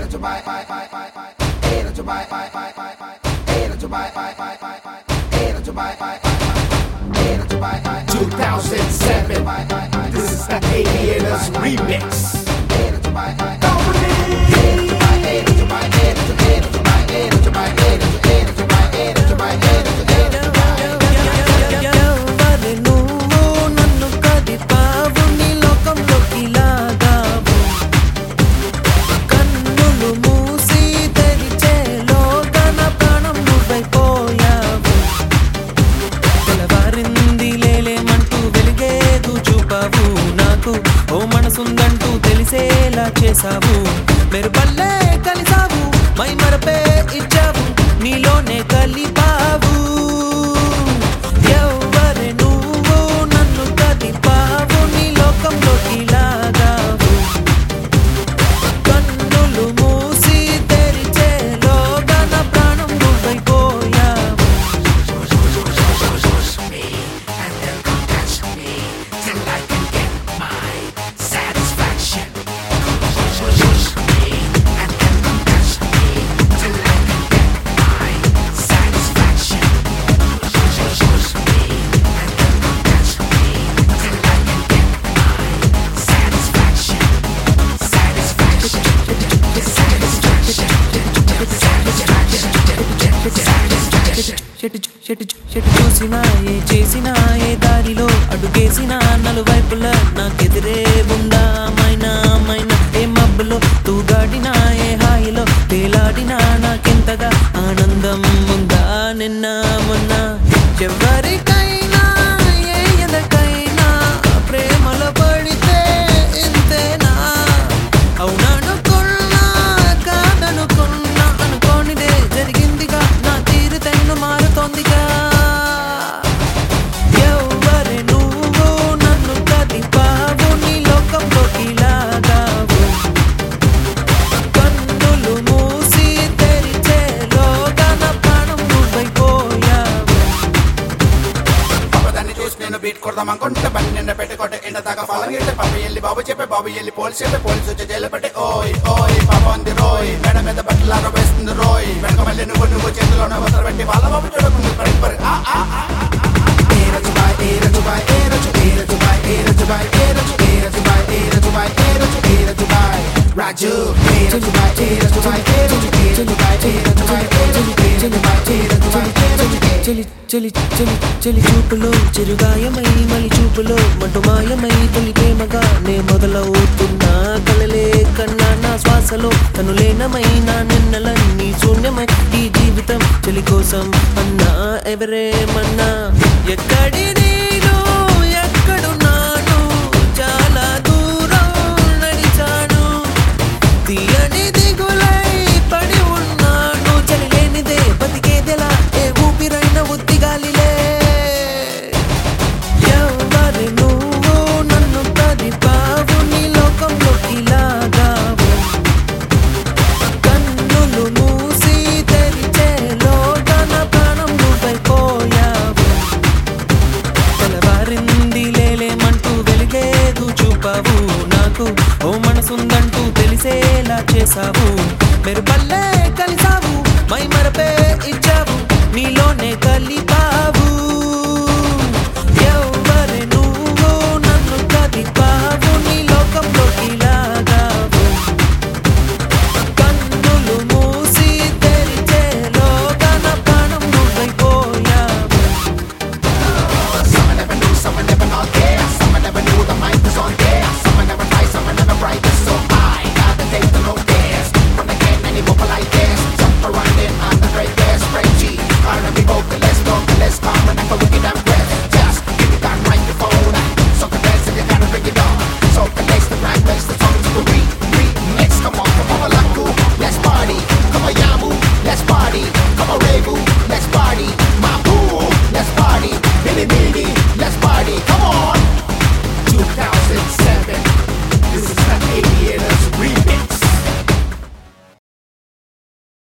2007. This is the Aviators remix. ఓ మనసుందంటూ తెలిసేలా చేసావు మెరుపల్లే కలిసావు my మరపే ఇచ్చావు నీలోనే కలిపావు ఎవరే నువ్వు నన్ను కదిపావు నీ లోకంలోకి లాగావు కన్నులు మూసి తెరిచేలోగా నా ప్రాణం నువ్వైపోయావు చెట్టు చూసినా ఏ చేసినా ఏ దారిలో అడుగేసినా నలువైపులా నాకెదిరే ఉందా మైనా మైనా ఏ మబ్బులో తూగాడినా ఏ హాయిలో తేలాడినా నాకెంతగా ఆనందం ఉందా నిన్న మొన్న ఎవరికైనా ఏ ఎదకైనా ప్రేమలో పడితే ఇంతేనా అవుననుకున్నా కాదనుకున్నా అనుకోనిదే జరిగిందిగా నా తీరు తెన్ను మారుతోందిగా ఎవరే నువ్వు నన్ను కదిపావు నీ లోకంలోకి లాగావు కన్నులు మూసి తెరిచేలోగా నా ప్రాణం నువ్వైపోయావు పాపదాన్ని చూసి నేను బీట్ కొడదామనుకుంటే బండి నిన్న పెట్టుకోటే ఎండ దాకా ఫలంగిట్టే పాప ఎల్లి బాబు చెప్పే బాబు ఎల్లి పోలీసు చెప్పే పోలీసు వచ్చి జైలు పెట్టే ఓయ్ ఓయ్ పాప ఉంది రోయ్ మెడ మీద బట్టలాగా వేస్తుంది రోయ్ వెనక మళ్ళీ నువ్వు చేతిలోనే వదలు పెట్టి వాళ్ళ బాబు చూడకుండా పడి రాజు చలి చూపులో చిరుగాయమై మలి చూపులో మంటు మాయమై తొలి ప్రేమగా నే మొదలవుతున్నా కలలే కన్నా నా శ్వాసలో తను లేనమైనా నిన్నలన్నీ శూన్యమై ఈ జీవితం చలి కోసం అన్నా ఎవరేమన్నా ఎక్కడి నేను ఎక్కడున్నాను చాలా దూరం నడిచాను తీయని దిగులై పడి ఉన్నాను చలి లేనిదే బతికేదెలా ఏ ఊపిరైన ఉద్దిగాలిలే ఎవరి నువ్వు నన్ను కదిపావు నీ లోకంలోకి లాగావు కన్నులు మూసి తెరిచేలోగా నా ప్రాణం నువ్వైపోయావు తెల్లవారింది లేలేమంటూ వెలిగేదు చూపావు నాకు ఓ మనసుందంటూ తెలిసేలా చేసావు మెరుపల్లే కలిసావు మై మరపే ఇచ్చావు నీలోనే కలిపావు